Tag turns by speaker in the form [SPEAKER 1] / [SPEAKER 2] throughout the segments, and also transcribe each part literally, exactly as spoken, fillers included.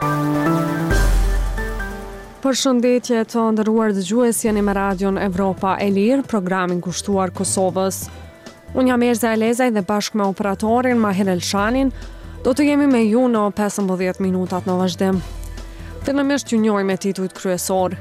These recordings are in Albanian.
[SPEAKER 1] Përshëndetje të nderuar dëgjues, jeni me Radion Evropa e Lirë, programin kushtuar Kosovës. Unë jam Erza Elezaj dhe bashkë me operatorin Mahir Elshanin do të jemi me ju në pesëmbëdhjetë minutat në vazhdim. Fillimisht ju njohim me titujt kryesor.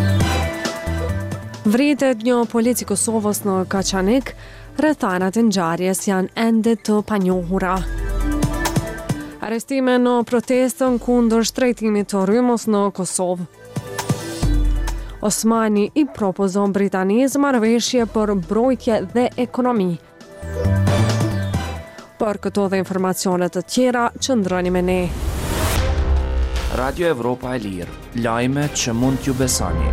[SPEAKER 1] Vritet një polic i Kosovës në Kaçanik, rrethanat e ngjarjes janë ende të panjohura. Arrestime në protestën kundër shtrejtimit të rrymës në Kosovë. Osmani i propozon Britanisë marrëveshje për mbrojtje dhe ekonomi. Për këto dhe informacionet të tjera, qëndroni me ne.
[SPEAKER 2] Radio Evropa e Lirë, lajme që mund t'ju besoni.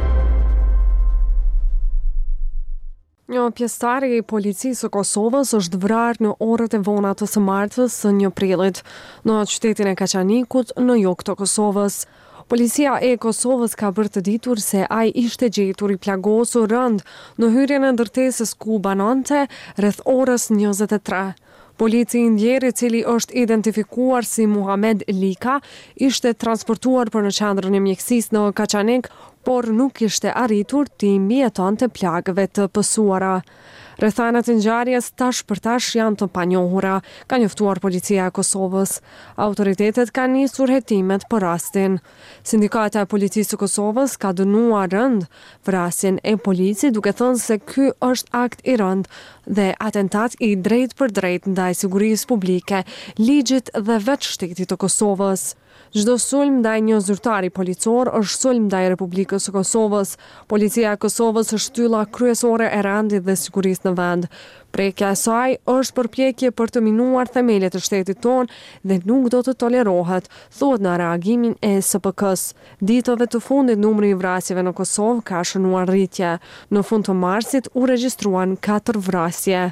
[SPEAKER 1] Një pjesëtar i policisë së Kosovës është vrarë në orët e vona të së martës së një prillit në qytetin e Kaçanikut në jug të Kosovës. Policia e Kosovës ka bërë të ditur se ai ishte gjetur i plagosur rënd në hyrjen e ndërtesës ku banonte rreth orës njëzet e tre. Polici i ndjerë, i cili është identifikuar si Muhamed Lika, ishte transportuar për në qendrën e mjekësisë në Kaçanik, por nuk ishte arritur të mbijetonte plagëve të pësuara. Rrethanat e ngjarjes tash për tash janë të panjohura, ka njoftuar policia e Kosovës. Autoritetet kanë nisur hetimet për rastin. Sindikata e policisë së Kosovës ka dënuar rënd vrasjen e policit, duke thënë se ky është akt i rënd dhe atentat i drejt për drejt ndaj sigurisë publike, ligjit dhe vetë shtetit të Kosovës. Çdo sulm ndaj një zyrtari policor është sulm ndaj Republikës së Kosovës. Policia e Kosovës është shtylla kryesore e rendit dhe sigurisë në vend. Prekja e saj është përpjekje për të minuar themelet e shtetit tonë dhe nuk do të tolerohet, thuhet në reagimin e S P K-s. Ditëve të fundit numri i vrasjeve në Kosovë ka shënuar rritje. Në fund të marsit u regjistruan katër vrasje.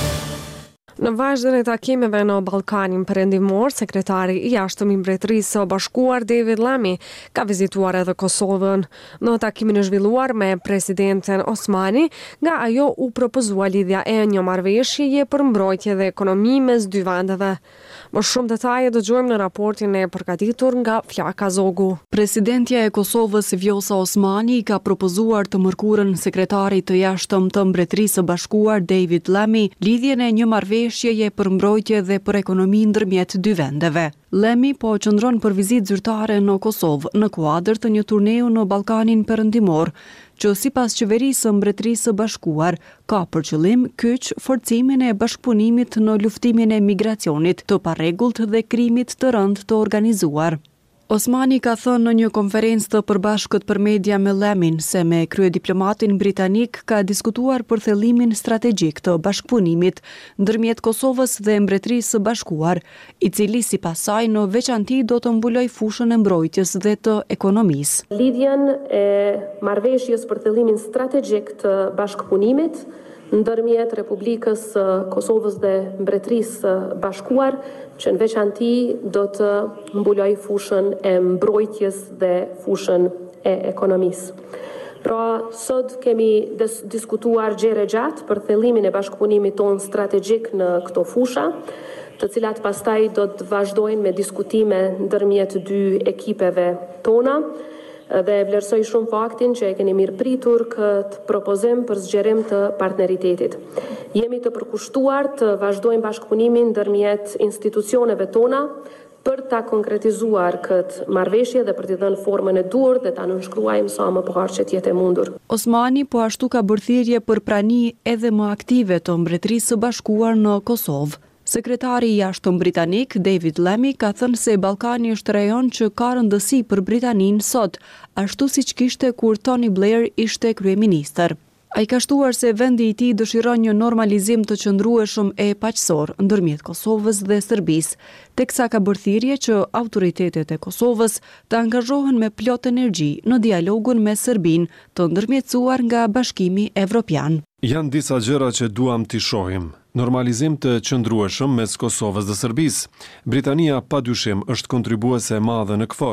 [SPEAKER 1] Në vazhdën e takimeve në Ballkanin Perëndimor, sekretari i jashtëm i Mbretërisë së Bashkuar David Lammy ka vizituar edhe Kosovën. Në takimin e zhvilluar me presidenten Osmani, nga ajo u propozua lidhja e një marrëveshjeje për mbrojtje dhe ekonomi mes dy vendeve. Më shumë detaje dëgjojmë në raportin e përgatitur nga Flaka Zogu.
[SPEAKER 3] Presidentja e Kosovës Vjosa Osmani ka propozuar të mërkurën sekretarit të jashtëm të Mbretërisë së Bashkuar David Lammy lidhjen e një marrëveshjeje për mbrojtje dhe për ekonomi ndërmjet dy vendeve. Lammy po qëndron për vizitë zyrtare në Kosovë në kuadër të një turneu në Ballkanin Perëndimor, që sipas qeverisë së Mbretërisë së Bashkuar ka për qëllim kyç forcimin e bashkëpunimit në luftimin e migracionit të parregullt dhe krimit të rënd të organizuar. Osmani ka thënë në një konferencë të përbashkët për media me Lammin se me kryediplomatin britanik ka diskutuar për thellimin strategjik të bashkëpunimit ndërmjet Kosovës dhe Mbretërisë së Bashkuar, i cili sipas saj në veçanti do të mbuloj fushën e mbrojtjes dhe të ekonomisë.
[SPEAKER 4] Lidhjen e marrëveshjes për thellimin strategjik të bashkëpunimit ndërmjet Republikës së Kosovës dhe Mbretërisë së Bashkuar, që në veçanti do të mbuloj fushën e mbrojtjes dhe fushën e ekonomisë. Pra, sot kemi diskutuar gjere gjatë për thellimin e bashkëpunimit tonë strategjik në këto fusha, të cilat pastaj do të vazhdojnë me diskutime ndërmjet dy ekipeve tona, dhe vlerësoj shumë faktin që e keni mirë pritur këtë propozim për zgjerim të partneritetit. Jemi të përkushtuar të vazhdojmë bashkëpunimin ndërmjet institucioneve tona për ta konkretizuar këtë marrëveshje dhe për t'i dhënë formën e duhur dhe ta nënshkruajmë sa më parë që t'jetë e mundur.
[SPEAKER 3] Osmani po ashtu ka bërë thirrje për prani edhe më aktive të Mbretërisë së Bashkuar në Kosovë. Sekretari i jashtëm britanik David Lammy ka thënë se Ballkani është rajon që ka rëndësi për Britaninë sot, ashtu siç kishte kur Tony Blair ishte kryeministër. Ai ka shtuar se vendi i tij dëshiron një normalizim të qëndrueshëm e paqësor ndërmjet Kosovës dhe Serbisë, teksa ka bërë thirrje që autoritetet e Kosovës të angazhohen me plot energji në dialogun me Serbinë, të ndërmjetësuar nga Bashkimi Evropian.
[SPEAKER 5] Janë disa gjëra që duam t'i shohim. Normalizim të qëndrueshëm mes Kosovës dhe Serbisë. Britania padyshim është kontribuese e madhe në KFOR.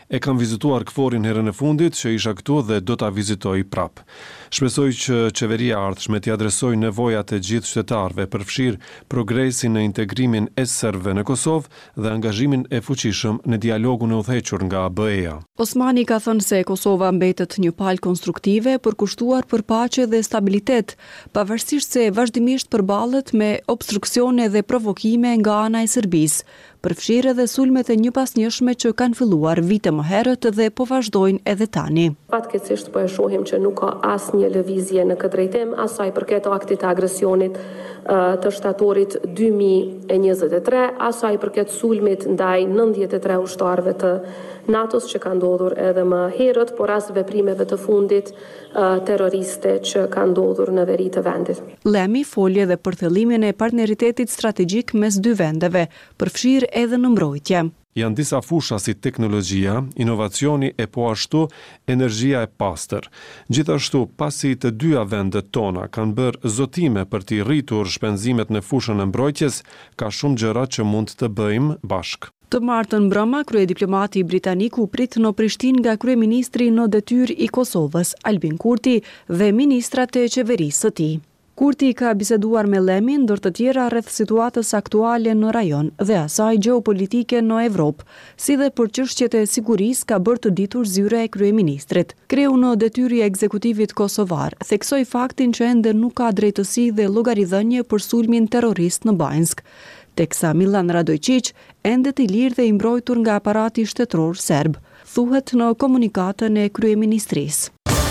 [SPEAKER 5] E kam vizituar Kforin herën e fundit që isha këtu dhe do ta vizitoj prap. Shpresoj që qeveria e ardhshme t'i adresojë nevojat e gjithë qytetarëve, përfshir progresin në integrimin e serbëve në Kosovë dhe angazhimin e fuqishëm në dialogun e udhëhequr nga B E-ja.
[SPEAKER 3] Osmani ka thënë se Kosova mbetet një palë konstruktive për kushtuar për paqe dhe stabilitet, pavarësisht se vazhdimisht përballet me obstruksione dhe provokime nga ana e Serbisë, përfshirë edhe sulmet e njëpasnjëshme që kanë filluar vite më herët dhe po vazhdojnë edhe tani.
[SPEAKER 4] Fatkeqësisht po e shohim që nuk ka asnjë lëvizje në këtë drejtim, as sa i përket aktit të agresionit të shtatorit dy mijë e njëzet e tre, as sa i përket sulmit ndaj nëntëdhjetë e tre ushtarëve të NATO-s që ka ndodhur edhe më herët, por as veprimeve të fundit terroriste që ka ndodhur në veri të vendit.
[SPEAKER 3] Lemi foli edhe për thellimin e partneritetit strategjik mes dy vendeve, përfshirë edhe në mbrojtje.
[SPEAKER 5] Janë disa fusha si teknologjia, inovacioni e po ashtu energjia e pastër. Gjithashtu, pasi të dyja vendet tona kanë bërë zotime për t'i rritur shpenzimet në fushën e mbrojtjes, ka shumë gjëra që mund të bëjmë bashkë.
[SPEAKER 3] Të martën mbrëma, kryediplomati britanik u prit në Prishtinë nga kryeministri në detyrë i Kosovës, Albin Kurti, dhe ministrat e qeverisë së tij. Kurti ka biseduar me Lemi ndër të tjera rreth situatës aktuale në rajon dhe asaj gjeopolitike në Evropë, si dhe për çështjet e sigurisë ka bërë të ditur zyra e kryeministrit. Kreu në detyrë i ekzekutivit kosovar theksoi faktin që ende nuk ka drejtësi dhe llogaridhënie për sulmin terrorist në Banjsk, teksa Milan Radojčić ende i lirë dhe i mbrojtur nga aparati shtetëror serb, thuhet në komunikatën e kryeministrisë.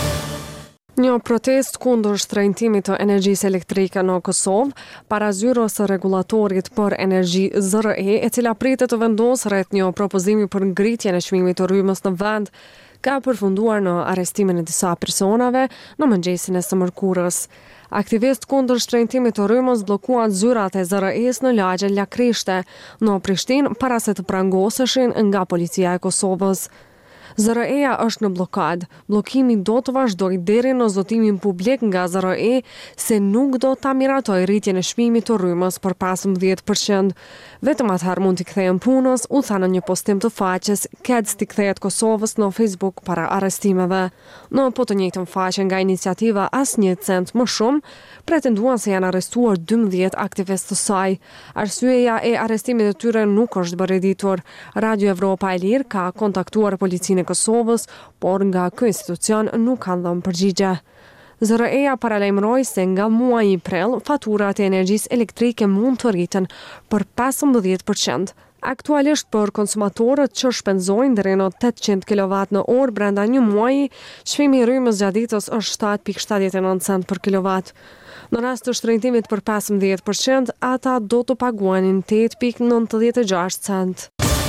[SPEAKER 1] Një protest kundër shtrëngtimit të energjisë elektrike në Kosovë para zyrës së rregullatorit për energji Z R E, e cila pritet të vendosë rreth një propozimi për ngritjen e çmimit të rrymës në vend, ka përfunduar në arrestimin e disa personave në mëngjesin e së mërkurës. Aktivist kundër shtrëngtimit të rrymës bllokuan zyrat e Z R E-s në lagjen Lakrishte në Prishtinë para se të prangoseshin nga policia e Kosovës. Z R E-ja është në blokad. Bllokimi do të vazhdojë deri në zotimin publik nga Z R E se nuk do ta miratojë rritjen e çmimit të rrymës për pesëmbëdhjetë përqind. Vetëm atëherë mund t'i kthehen punës, u tha në një postim të faqes K E D S t'i kthehet Kosovës në Facebook para arrestimeve. Në po të njëjtën faqe nga iniciativa Asnjë cent më shumë, pretenduan se janë arrestuar dymbëdhjetë aktivistë të saj. Arsyeja e arrestimit të tyre nuk është bërë e ditur. Radio Evropa e Lirë ka kontaktuar policinë e Kosovës, por nga ky institucion nuk kanë dhënë përgjigje. Z R E-ja paralajmëroi se nga muaji prill faturat e energjisë elektrike mund të rriten për pesëmbëdhjetë përqind. Aktualisht për konsumatorët që shpenzojnë deri në tetëqind kilowatt në orë brenda një muaji, çmimi i rrymës gjatë ditës është shtatë pikë shtatëdhjetë e nëntë cent për kilowatt. Në rast të shtrëngtimit për pesëmbëdhjetë përqind, ata do të paguanin tetë pikë nëntëdhjetë e gjashtë cent.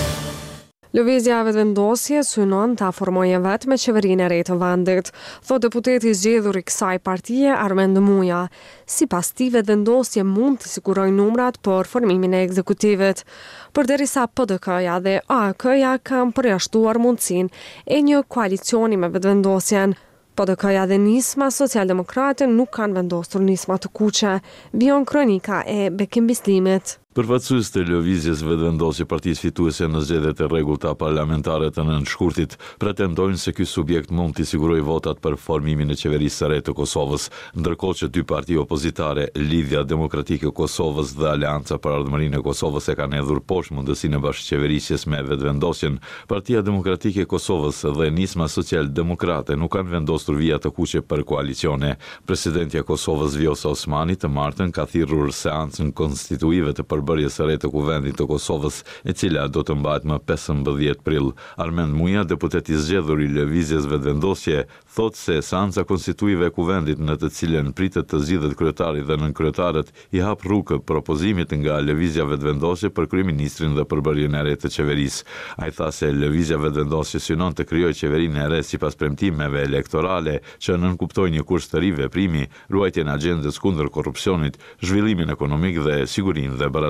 [SPEAKER 1] Lëvizja e vetëvendosje synon ta formojë vetë me qeverinë e re të vendit, thot deputeti i zgjedhur i kësaj partie Armend Muja. Sipas tij, vetëvendosje mund të sigurojë numrat për formimin e ekzekutivit. Përderisa P D K-ja dhe A K-ja kanë përjashtuar mundësinë e një koalicioni me vetëvendosjen. P D K-ja dhe nisma socialdemokrate nuk kanë vendosur nisma të kuqe, vion kronika e bekimbislimit.
[SPEAKER 6] Përfaqësues të lëvizjes vetëvendosje partisë fituese në zgjedhjet e rregullta parlamentare të nënshkurtit pretendojnë se ky subjekt mund t'i sigurojë votat për formimin e qeverisë së re të Kosovës, ndërkohë që dy parti opozitare, Lidhja Demokratike e Kosovës dhe Aleanca për Ardhmërinë e Kosovës, e kanë hedhur poshtë mundësinë e bashkëqeverisjes me vetëvendosjen. Partia Demokratike e Kosovës dhe Nisma Social-Demokrate nuk kanë vendosur vija të kuqe për koalicione. Presidentja e Kosovës Vjosa Osmani të martën ka thirrur seancën konstituive të përbërjes së re të Kuvendit të Kosovës, e cila do të mbahet më pesëmbëdhjetë prill. Armend Muja, deputet i zgjedhur i lëvizjes vetëvendosje, thotë se seanca konstituive e Kuvendit në të cilën pritet të zgjidhet kryetari dhe nënkryetarët i hap rrugë propozimit nga lëvizja vetëvendosje për kryeministrin dhe përbërjen e re të qeverisë. Ai tha se lëvizja vetëvendosje synon të krijojë qeverinë e re sipas premtimeve elektorale që nënkuptojnë një kurs të ri veprimi, ruajtjen e agjendës kundër korrupsionit, zhvillimin ekonomik dhe sigurinë dhe barazë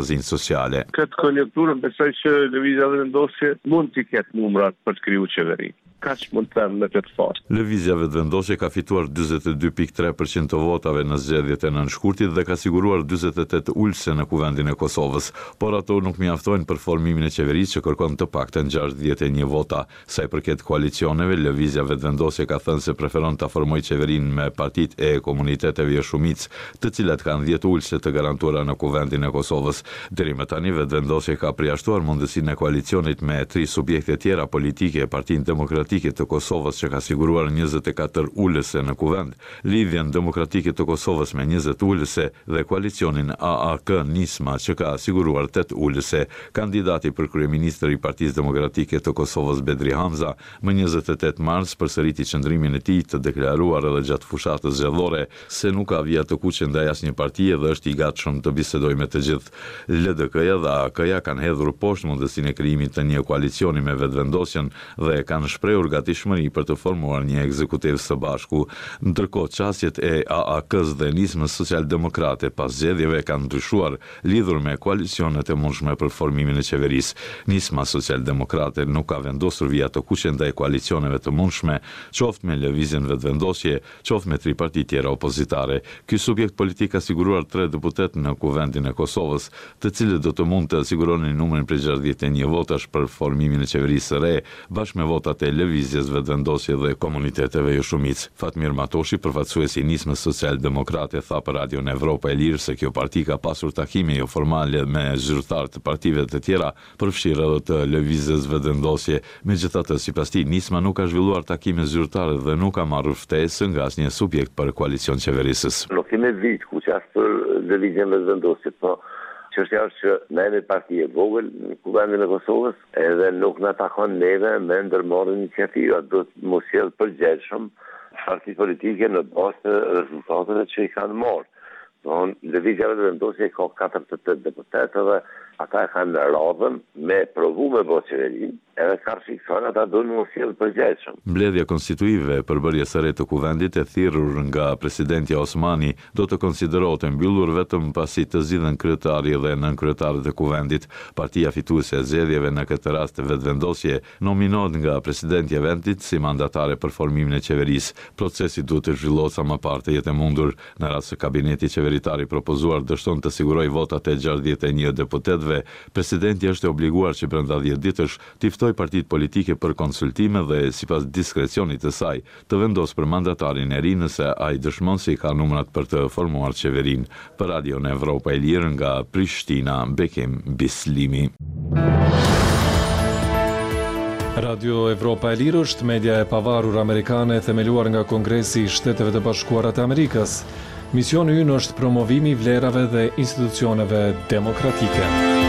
[SPEAKER 6] bazinë sociale.
[SPEAKER 7] Këtë konjunkturën besoj që lëvizja vetëvendosje mund t'i ketë numrat për të kriju qeveri. Kaq mund të them në këtë fazë.
[SPEAKER 6] Lëvizja vetëvendosje ka fituar njëzet e dy pikë tre përqind të votave në zgjedhjet e nënshkurtit dhe ka siguruar njëzet e tetë ulëse në kuvendin e Kosovës, por ato nuk mjaftojnë për formimin e qeverisë që kërkon të paktën gjashtëdhjetë e një vota. Sa i përket koalicioneve, lëvizja vetëvendosje ka thënë se preferon ta formojë qeverinë me partitë e komuniteteve e shumicë, të cilat kanë dhjetë ulëse të garantuara në kuvendin e Kosovës. Deri më tani vetëvendosje ka përjashtuar mundësinë e koalicionit me tri subjekte tjera politike, Partinë Demokratike të Kosovës që ka siguruar njëzet e katër ulëse në kuvend, Lidhjen Demokratike të Kosovës me njëzet ulëse dhe koalicionin A A K Nisma që ka siguruar tetë ulëse. Kandidati për kryeministër i Partisë Demokratike të Kosovës Bedri Hamza më njëzet e tetë mars përsëriti qëndrimin e tij të deklaruar edhe gjatë fushatës zgjedhore se nuk ka vija të kuqe ndaj asnjë partie dhe është i gatshëm të bisedojë me të gjithë. L D K-ja dhe A A K-ja kanë hedhur poshtë mundësinë e krijimit të një koalicioni me vetëvendosjen dhe kanë shprehur gatishmëri për të formuar një ekzekutiv së bashku. Ndërkohë qasjet e A A K-s dhe Nismës Socialdemokrate pas zgjedhjeve kanë ndryshuar lidhur me koalicionet e mundshme për formimin e qeverisë. Nisma Socialdemokrate nuk ka vendosur vija të kuqe ndaj koalicioneve të mundshme, qoftë me lëvizjen vetëvendosje, qoftë me tri parti tjera opozitare. Ky subjekt politik ka siguruar tre deputet në kuvendin e Kosovës, të cilët do të mund të siguronin numrin prej gjashtëdhjetë e një votash për formimin e qeverisë së re, bashkë me votat e lëvizjes vetëvendosje dhe komuniteteve jo shumicë. Fatmir Matoshi, përfaqësuesi i Nismës Socialdemokrate, tha për Radion Evropa e Lirë se kjo parti ka pasur takime jo formale me zyrtarë të partive të tjera, përfshirë edhe të lëvizjes vetëvendosje. Megjithatë, sipas tij, Nisma nuk ka zhvilluar takime zyrtare dhe nuk ka marrë ftesë nga asnjë subjekt për koalicion qeverisës.
[SPEAKER 8] Nuk kemi vit ku qas për lëvizjen vetëvendosje, po çështja është që ne jemi parti e vogël në kuvendin e Kosovës edhe nuk na takon neve me ndërmarrje iniciativa, do të mos sjell përgjegjshëm parti politike në bazë të rezultateve që i kanë marrë. Don lëvizja vetëvendosje ka katërdhjetë deputetë dhe ata e kanë radhën me provu me bërë qeverinë, edhe karshikson ata do në sjellë përgjegjshëm.
[SPEAKER 6] Mbledhja konstituive për bërje së re të kuvendit e thirrur nga presidentja Osmani do të konsiderohet e mbyllur vetëm pasi të zgjidhen kryetari dhe nënkryetarët e kuvendit. Partia fituese e zgjedhjeve në këtë rast vetëvendosje nominohet nga presidentja e vendit si mandatare për formimin e qeverisë. Procesi duhet të zhvillohet sa më parë të jetë mundur. Në rast se kabineti qeveritari propozuar dështon të sigurojë votat e gjashtëdhjetë e një deputetëve, presidenti është e obliguar që brenda dhjetë ditësh të ftoj partitë politike për konsultime dhe sipas diskrecionit të saj të vendos për mandatarin e ri nëse ai dëshmon se ka numrat për të formuar qeverinë. Për Radion Evropa e Lirë nga Prishtina, Bekim Bislimi.
[SPEAKER 5] Radio Evropa e Lirë është media e pavarur amerikane themeluar nga Kongresi i Shteteve të Bashkuara të Amerikës. Misioni ynë është promovimi i vlerave dhe institucioneve demokratike.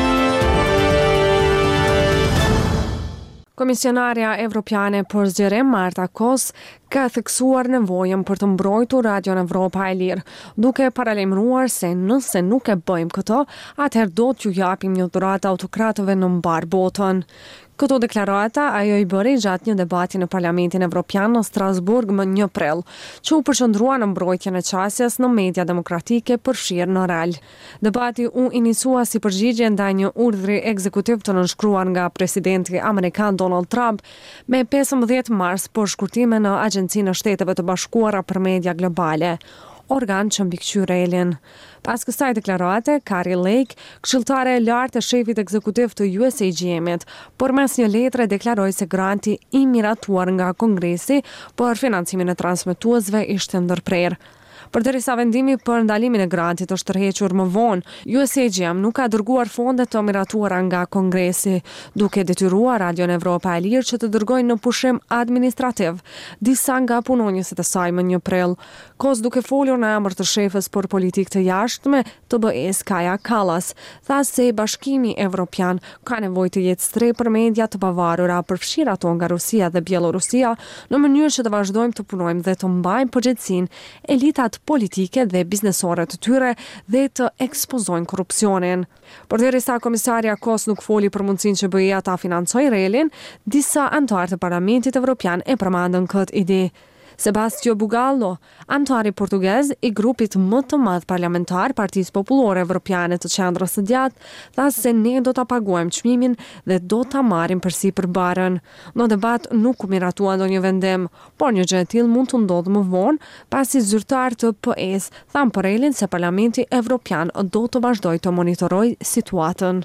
[SPEAKER 1] Komisionarja Evropiane për zgjerim Marta Kos ka theksuar nevojën për të mbrojtur Radion Evropa e Lirë, duke paralajmëruar se nëse nuk e bëjmë këto, atëherë do t'ju japim një dhuratë autokratëve në mbar botën. Këto deklarata ajo i bëri gjatë një debati në Parlamentin Evropian në Strasburg më një prill, që u përqendrua në mbrojtjen e qasjes në media demokratike përfshirë në rall. Debati u inisua si përgjigje ndaj një urdhri ekzekutiv të nënshkruar nga presidenti amerikan Donald Trump me pesëmbëdhjetë mars për shkurtime në Agjencinë e Shteteve të Bashkuara për Media Globale, organ që mbikëqyr relin. Pas kësaj deklarate, Kari Lake, këshilltare e lartë e shefit ekzekutiv të U S A G M-it, përmes një letre deklaroi se granti i miratuar nga Kongresi për financimin e transmetuesve ishte ndërprerë. Përderisa vendimi për ndalimin e grantit është tërhequr më vonë, U S A G M nuk ka dërguar fonde të miratuara nga Kongresi, duke detyruar Radion Evropa e Lirë që të dërgojnë në pushim administrativ disa nga punonjësit e saj më një prill. Kos duke folur në emër të shefës për politikë të jashtme të B E-s Kaja Kallas, tha se Bashkimi Evropian ka nevojë të jetë shtrej për media të pavarura, përfshirë ato nga Rusia dhe Bielorusia, në mënyrë që të vazhdojmë të punojmë dhe të mbajmë përgjegjësinë elitat politike dhe biznesore të tyre dhe të ekspozojnë korrupsionin. Përderisa komisarja Kos nuk foli për mundësinë që B E-ja ta financojë relin, disa anëtarë të Parlamentit Evropian e përmendën këtë ide. Sebastio Bugallo, antari portugez i grupit më të madh parlamentar Partisë Popullore Evropiane të Qendrës së Djathtë, tha se ne do ta paguajmë çmimin dhe do ta marrim përsipër barën. Në debat nuk u miratua ndonjë vendim, por një gjë e tillë mund të ndodhë më vonë, pasi zyrtar të P E-s thanë për Elin se Parlamenti Evropian do të vazhdojë të monitorojë situatën.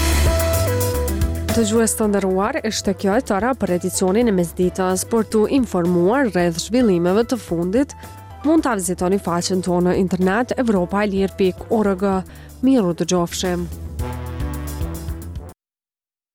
[SPEAKER 1] Të gjues të nderuar, është kjo e tëra për edicionin e mesditës. Për të informuar rreth zhvillimeve të fundit, mund ta vizitoni faqen tonë në internet evropaelir pikë org. Miru dëgjofshim.